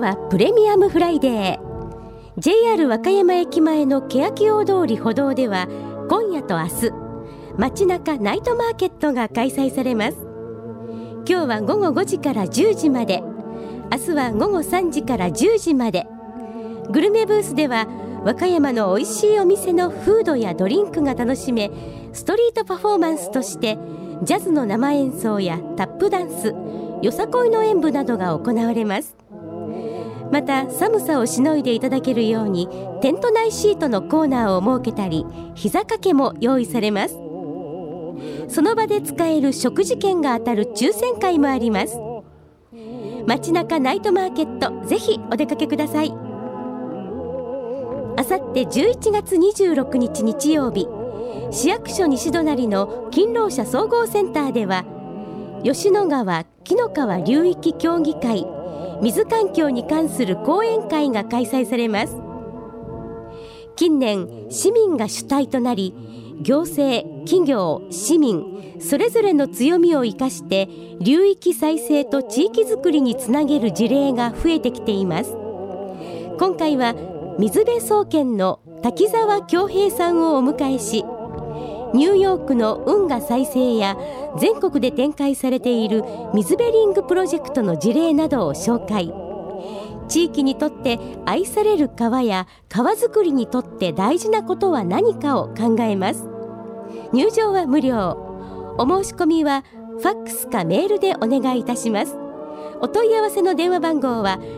はプレミアムフライデー。 JR 和歌山駅前の欅大通り歩道では今夜と明日、街中ナイトマーケットが開催されます。今日は午後5時から10時まで、明日は午後3時から10時まで。グルメブースでは和歌山の美味しいお店のフードやドリンクが楽しめ、ストリートパフォーマンスとしてジャズの生演奏やタップダンス、よさこいの演舞などが行われます。また寒さをしのいでいただけるようにテント内シートのコーナーを設けたり、膝掛けも用意されます。その場で使える食事券が当たる抽選会もあります。街中ナイトマーケット、ぜひお出かけください。あさって11月26日日曜日、市役所西隣の勤労者総合センターでは吉野川紀の川流域協議会水環境に関する講演会が開催されます。近年市民が主体となり、行政、企業、市民それぞれの強みを生かして流域再生と地域づくりにつなげる事例が増えてきています。今回は水辺総研の滝沢恭平さんをお迎えし、ニューヨークの運河再生や全国で展開されている水辺リングプロジェクトの事例などを紹介。地域にとって愛される川や川づくりにとって大事なことは何かを考えます。入場は無料。お申し込みはファックスかメールでお願いいたします。お問い合わせの電話番号は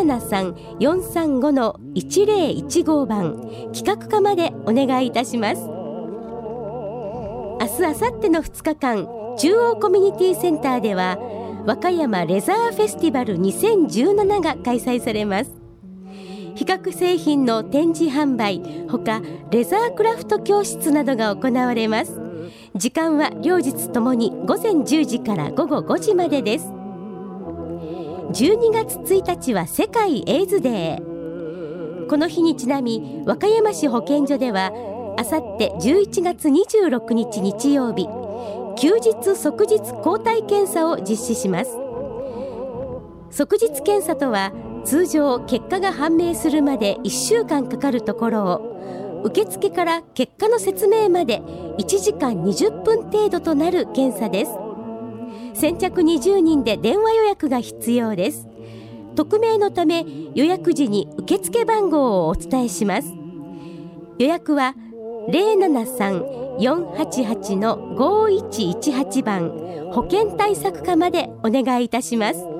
073-435-1015 番企画課までお願いいたします。明日、明後日の2日間、中央コミュニティセンターでは和歌山レザーフェスティバル2017が開催されます。比較製品の展示販売ほか、レザークラフト教室などが行われます。時間は両日ともに午前10時から午後5時までです。12月1日は世界エイズデー。この日にちなみ、和歌山市保健所ではあさって11月26日日曜日、休日即日抗体検査を実施します。即日検査とは、通常結果が判明するまで1週間かかるところを、受付から結果の説明まで1時間20分程度となる検査です。先着20人で電話予約が必要です。匿名のため予約時に受付番号をお伝えします。予約は 073-488-5118 番保健対策課までお願いいたします。